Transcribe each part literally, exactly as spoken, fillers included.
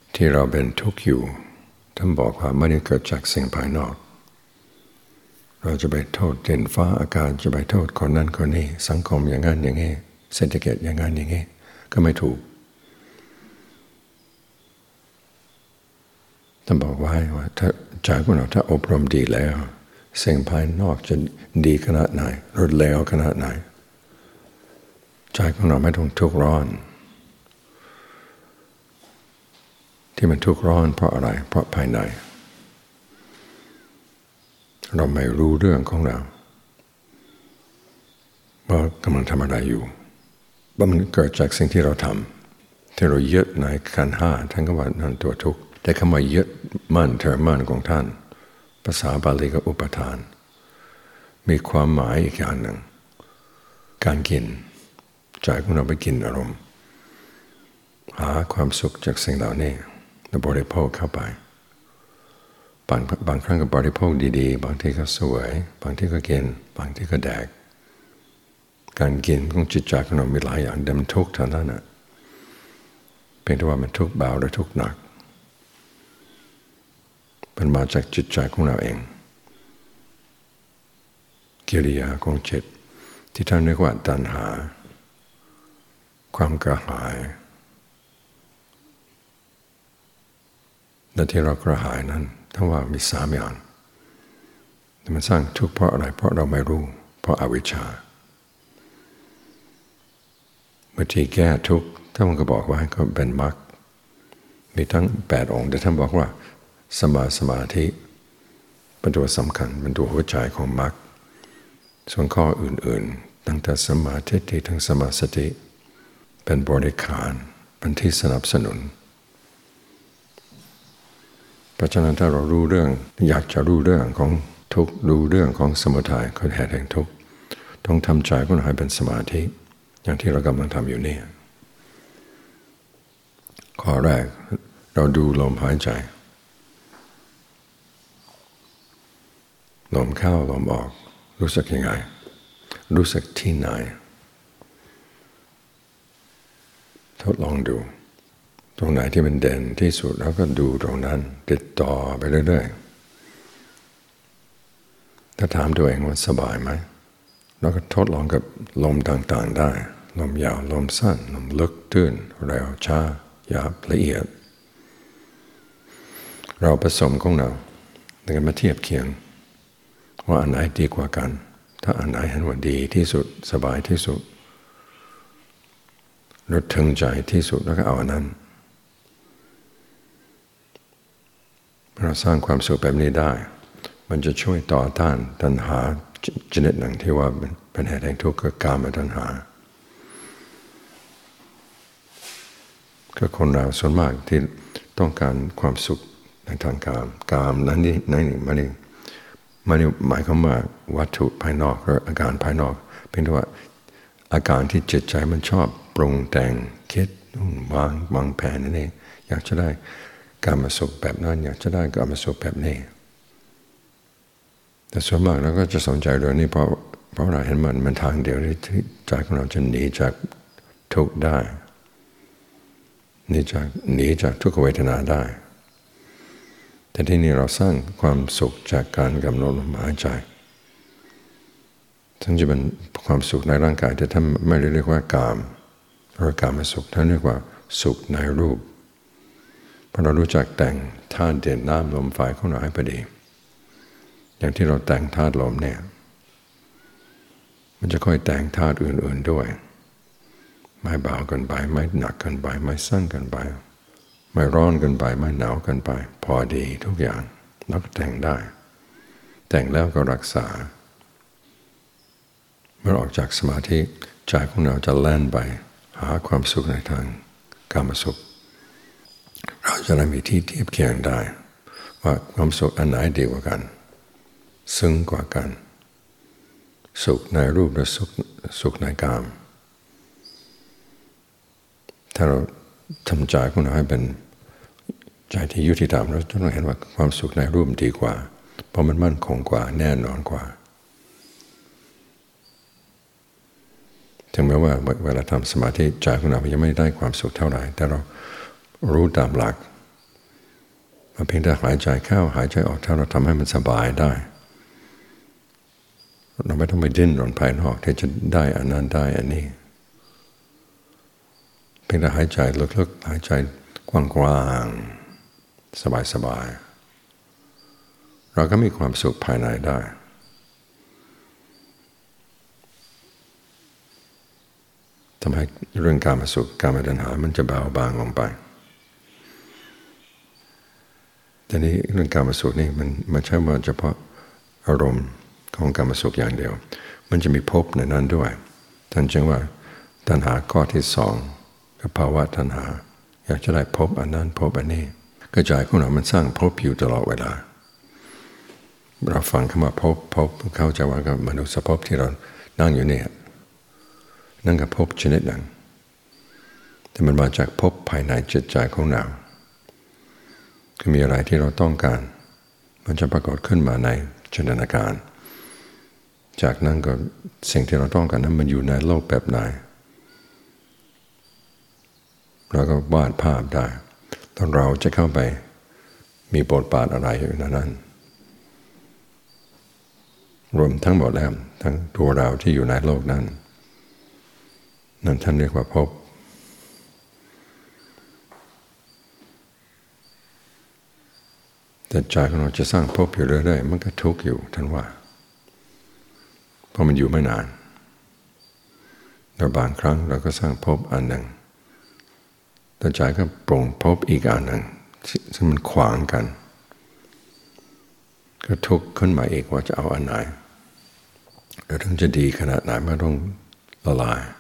ที่เราเป็นทุกข์อยู่ท่านบอกว่าไม่ได้เกิดจากสิ่งภายนอกเราจะไปโทษดินฟ้าอากาศจะไปโทษคนนั้นคนนี้สังคมอย่างนั้นอย่างนี้เศรษฐกิจอย่างนั้นอย่างนี้ก็ไม่ถูกท่านบอกว่าว่าถ้าใจของเราถ้าอบรมดีแล้วสิ่งภายนอกจะดีขนาดไหนรวดเร็วขนาดไหนใจของเราไม่ต้องทุกข์ร้อนที่มันทุกข์ร้อนเพราะอะไรเพราะภายในเราไม่รู้เรื่องของเราว่ากำลังทำอะไรอยู่ว่ามันเกิดจากสิ่งที่เราทำที่เรายึดในขันธ์ห้าท่านก็ว่านั่นตัวทุกข์แต่คำว่ายึดมั่นถือมั่นของท่านภาษาบาลีก็อุปทานมีความหมายอีกอย่างหนึ่งการกินใจของเราไปกินอารมณ์หาความสุขจากสิ่งเหล่านี้แล้วบริโภคเข้าไปบางบางครั้งก็บริโภคดีๆบางทีก็สวยบางทีก็กินบางทีก็แดกการกินของจิตใจของเรามีหลายอย่างแต่มันทุกข์เท่านั้นนะเพียงแต่ว่ามันทุกข์เบาหรือทุกข์หนักมันมาจากจิตใจของเราเองกิริยาของจิตที่ท่านเรียกว่าตัณหาความกระหายและที่เรากระหายนั้นทั้งว่ามีสามอย่างแต่มันสร้างทุกข์เพราะอะไรเพราะเราไม่รู้เพราะอวิชชาวิธีแก้ทุกข์ท่านก็บอกว่าก็เป็นมรรคมีทั้งแปดองค์แต่ท่านบอกว่าสมาสมาธิเป็นตัวสำคัญเป็นตัวหัวใจของมรรคส่วนข้ออื่นๆตั้งแต่สมาธิที่ทั้งสมาสติเป็นบริขารเป็นที่สนับสนุนเพราะฉะนั้นถ้าเรารู้เรื่องอยากจะรู้เรื่องของทุกข์รู้เรื่องของสมุทัยคือเหตุแห่งทุกข์ต้องทำใจของเราให้เป็นสมาธิอย่างที่เรากำลังทำอยู่นี่ข้อแรกเราดูลมหายใจลมเข้าลมออกรู้สึกยังไงรู้สึกที่ไหนทดลองดูตรงไหนที่มันเด่นที่สุดแล้วก็ดูตรงนั้นติดต่อไปเรื่อยๆถ้าถามตัวเองว่าสบายไหมแล้วก็ทดลองกับลมต่างๆได้ลมยาวลมสั้นลมลึกตื้นเร็วช้าหยาบละเอียดเราผสมของเราแล้วก็มาเทียบเคียงว่าอันไหนดีกว่ากันถ้าอันไหนเห็นว่าดีที่สุดสบายที่สุดรสถึงใจที่สุดแล้วก็เอาอันนั้นเราสร้างความสุขแบบนี้ได้มันจะช่วยต่อต้านตัณหาชนิดหนึ่งที่ว่าเป็นเหตุแห่งทุกข์คือกามตัณหาก็คนเราส่วนมากที่ต้องการความสุขในทางกามกามนั้นนี่นั่นนี่มันนี่มันนี่หมายความว่าวัตถุภายนอกหรืออาการภายนอกเพียงแต่ว่าอาการที่จิตใจมันชอบปรุงแต่งคิดวางวางแผนนั่นเองอยากจะได้การมาสุขแบบนั้นอยากจะได้การมาสุขแบบนี้แต่ส่วนมากเราก็จะสนใจเรื่องนี้เพราะเพราะเราเห็นมันมันทางเดียวที่ใจของเราจะหนีจากทุกข์ได้หนีจากหนีจากทุกขเวทนาได้แต่ที่นี่เราสร้างความสุขจากการกำหนดลมหายใจทั้งจะเป็นความสุขในร่างกายแต่ท่านไม่ได้เรียกว่ากามหรือกามสุขท่านเรียกว่าสุขในรูปเพราะเรารู้จักแต่งธาตุดินน้ำลมไฟของเราให้พอดีอย่างที่เราแต่งธาตุลมเนี่ยมันจะค่อยแต่งธาตุอื่นๆด้วยไม่เบาเกินไปไม่หนักเกินไปไม่สั้นเกินไปไม่ร้อนเกินไปไม่หนาวเกินไปพอดีทุกอย่างแล้วก็แต่งได้แต่งแล้วก็รักษาเมื่อออกจากสมาธิใจของเราจะแล่นไปหาความสุขในทางกามสุขเราจะได้มีที่เทียบเคียงได้ว่าความสุขอันไหนดีกว่ากันซึ้งกว่ากันสุขในรูปและสุขสุขในกามถ้าเราทำใจของเราให้เป็นใจที่ยุติธรรมเราจะต้องเห็นว่าความสุขในรูปดีกว่าเพราะมันมั่นคงกว่าแน่นอนกว่าถึงแม้ว่าเวลาทำสมาธิใจของเรายังไม่ได้ความสุขเท่าไหร่แต่เรารู้ตามหลักเพียงแต่หายใจเข้าหายใจออกถ้าเราทำให้มันสบายได้เราไม่ต้องไปดิ้นรนภายนอกที่จะได้อันนั้นได้อันนี้เพียงแต่หายใจลึกๆหายใจกว้างๆสบายๆเราก็มีความสุขภายในได้ทำให้เรื่องการมาสุขการมาตัณหามันจะเบาบางลงไปแต่นี้เรื่องการมาสุขนี่มันมันใช่ว่าเฉพาะอารมณ์ของการมาสุขอย่างเดียวมันจะมีภพในนั้นด้วยท่านจึงว่าตัณหาข้อที่สองกับภาวะตัณหาอยากจะได้ภพอันนั้นภพอันนี้กระจายของเรามันสร้างภพอยู่ตลอดเวลาเราฟังคำว่าภพภพเข้าใจว่ากับมนุษย์ภพที่เรานั่งอยู่เนี่ยนั่นก็ภพชนิดหนึ่งแต่มันมาจากภพภายในจิตใจของเราคือมีอะไรที่เราต้องการมันจะปรากฏขึ้นมาในจินตนาการจากนั้นก็สิ่งที่เราต้องการนั้นมันอยู่ในโลกแบบไหนเราก็วาดภาพได้ตอนเราจะเข้าไปมีบทบาทอะไรอยู่ในนั้นรวมทั้งหมดแล้วทั้งตัวเราที่อยู่ในโลกนั้นนั่นท่านเรียกว่าภพแต่ใจของเราจะสร้างภพอยู่เรื่อยๆมันก็ทุกข์อยู่ท่านว่าเพราะมันอยู่ไม่นานแต่บางครั้งเราก็สร้างภพอันหนึ่งแต่ใจก็ปรุงภพอีกอันหนึ่งซึ่งมันขวางกันก็ทุกข์ขึ้นมาอีกว่าจะเอาอันไหนแล้วถึงจะดีขนาดไหนมันต้องละลาย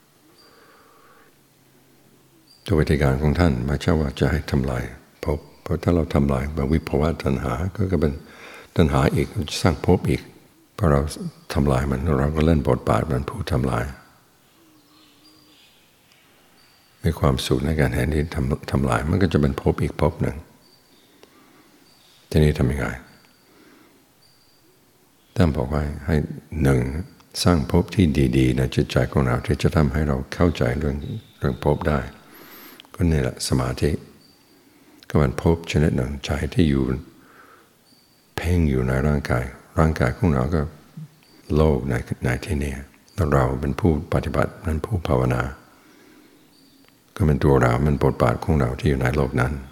ตัววิธีการของท่านไม่ใช่ว่าจะให้ทำลายภพเพราะถ้าเราทำลายวิภวตัณหาก็เป็นตัณหาอีกสร้างภพอีกพอเราทำลายมันเราก็เล่นบทบาทเป็นผู้ทำลายมีความสุขในการเห็นที่ทำทำลายมันก็จะเป็นภพอีกภพหนึ่งทีนี้ทำยังไงท่านบอกว่าให้หนึ่งสร้างภพที่ดีๆในจิตใจของเราที่จะทำให้เราเข้าใจเรื่องเรื่องภพได้ก็นี่แหละสมาธิก็เป็นภพชนิดหนึ่งใจที่อยู่เพ่งอยู่ในร่างกายร่างกายของเราก็โลกในในที่นี้แล้วเราเป็นผู้ปฏิบัตินั้นผู้ภาวนาก็เป็นตัวเรามันบทบาทของเราที่อยู่ในโลกนั้น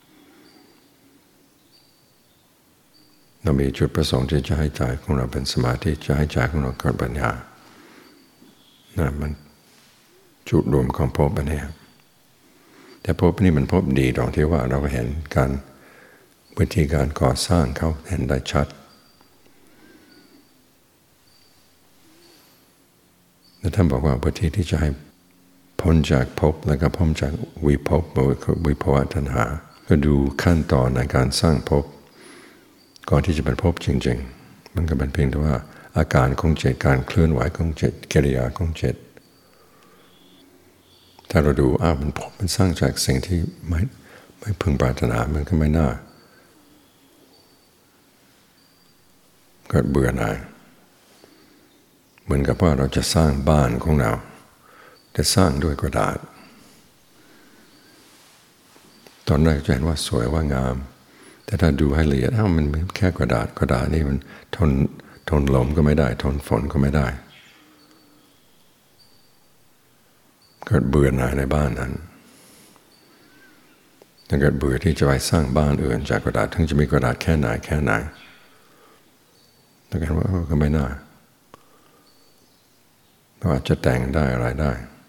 เรามีจุดประสงค์ที่จะให้ใจของเราเป็นสมาธิจะให้ใจของเราเกิดปัญญานะมันจุดรวมของภพอันนี้แต่ภพนี้มันภพดีตรงที่ว่าเราเห็นการวิธีการก่อสร้างเขาเห็นได้ชัดและท่านบอกว่าวิธีที่จะให้พ้นจากภพแล้วก็พ้นจากวิภพวิภวตัณหาก็ดูขั้นตอนในการสร้างภพก่อนที่จะเป็นภพจริงๆมันก็เป็นเพียงแต่ว่าอาการของจิตการเคลื่อนไหวของจิตกิริยาของจิตถ้าเราดูอ้าวมันภพมันสร้างจากสิ่งที่ไม่ไม่พึงปรารถนามันก็ไม่น่าเกิดเบื่อหน่ายเหมือนกับว่าเราจะสร้างบ้านของเราแต่สร้างด้วยกระดาษตอนแรกจะเห็นว่าสวยว่างามแต่ถ้าดูให้ละเอียดอ้าวมันแค่กระดาษกระดาษนี่มันทนทนลมก็ไม่ได้ทนฝนก็ไม่ได้เกิดเบื่อหน่ายในบ้านนั้นถ้าเกิดเบื่อที่จะไปสร้างบ้านอื่นจากกระดาษถึงจะมีกระดาษแค่ไหนแค่ไหนถ้าเกิดว่าก็ไม่น่าเราอาจจะแต่งได้อะไรได้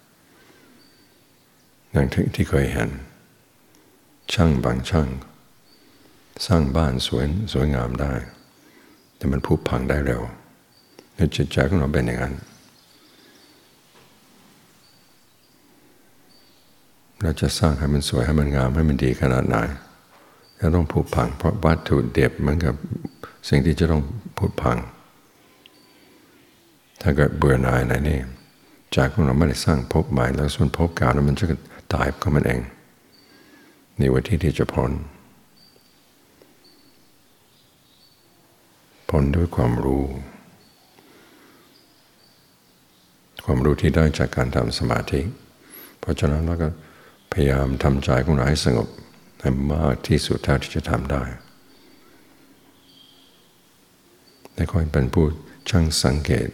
อย่างที่เคยเห็นช่างบางช่างสร้างบ้านสวยสวยงามได้แต่มันผุพังได้เร็วในจิตใจของเราเป็นอย่างนั้นเราจะสร้างให้มันสวยให้มันงามให้มันดีขนาดไหนจะต้องผุพังเพราะวัตถุดิบมันกับสิ่งที่จะต้องผุพังถ้าเกิดเบื่อหน่ายในนี่ใจของเราไม่ได้สร้างภพใหม่แล้วส่วนภพเก่านั้นมันจะตายของมันเองนี่วิธีที่จะพ้นพ้นด้วยความรู้ความรู้ที่ได้จากการทำสมาธิเพราะฉะนั้นเราก็พยายามทำใจของเราให้สงบให้มากที่สุดเท่าที่จะทำได้แต่คอยเป็นผู้ช่างสังเกต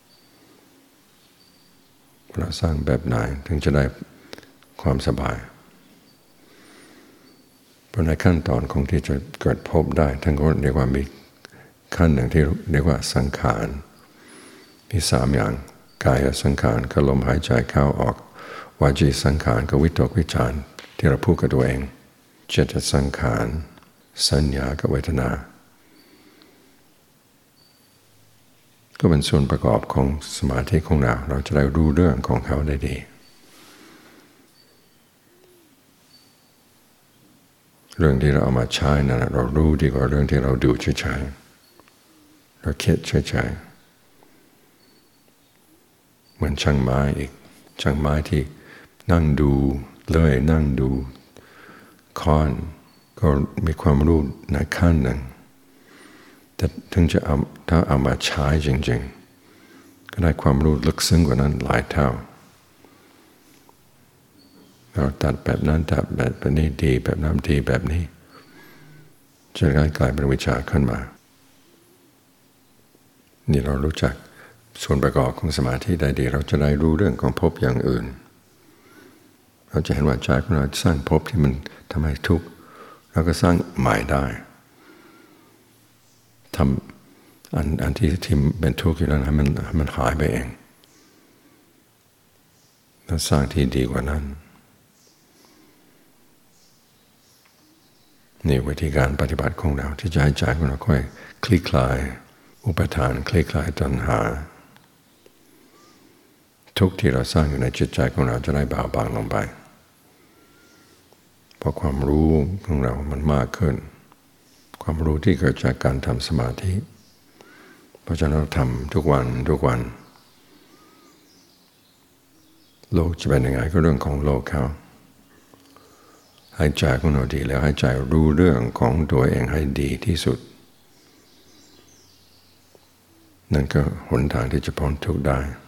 เราสร้างแบบไหนถึงจะได้ความสบายเพราะในขั้นตอนของที่จะเกิดพบได้ท่านก็เรียกว่ามีขั้นหนึ่งที่เรียกว่าสังขารมีสามอย่างกายสังขารคือลมหายใจเข้าออกวาจีสังขารคือวิตกวิจารที่เราพูดกับตัวเองจิตสังขารสัญญากับเวทนาก็เป็นส่วนประกอบของสมาธิของเราเราจะได้รู้เรื่องของเขาได้ดีเรื่องที่เราเอามาใช้นั้นเรารู้ดีกว่าเรื่องที่เราดูเฉยๆเราคิดเฉยๆเหมือนช่างไม้อีกช่างไม้ที่นั่งดูเลยนั่งดูค้อนก็มีความรู้ในขั้นหนึ่งแต่ถึงจะเอาถ้าเอามาใช้จริงๆก็ได้ความรู้ลึกซึ้งกว่านั้นหลายเท่าเราตัดแบบนั้นตัดแบบนี้ดีแบบนั้นดีแบบนี้จะได้กลายเป็นวิชาขึ้นมานี่เรารู้จักส่วนประกอบของสมาธิได้ดีเราจะได้รู้เรื่องของภพอย่างอื่นเราจะเห็นว่าใจของเราสร้างภพที่มันทำให้ทุกข์เราก็สร้างใหม่ได้ทำอันอันที่ที่เป็นทุกข์อยู่แล้วให้มันให้มันหายไปเองแล้วสร้างที่ดีกว่านั้นนี่วิธีการปฏิบัติของเราที่จะให้ใจของเราค่อยคลี่คลายอุปทานคลี่คลายตัณหาทุกที่เราสร้างอยู่ในจิตใจของเราจะได้เบาบางลงไปเพราะความรู้ของเรามันมากขึ้นความรู้ที่เกิดจากการทำสมาธิเพราะฉะนั้นเราทำทุกวันทุกวันโลกจะเป็นยังไงก็เรื่องของโลกเขาให้ใจของเราดีแล้วให้ใจรู้เรื่องของตัวเองให้ดีที่สุดนั่นก็หนทางที่จะพ้นทุกข์ได้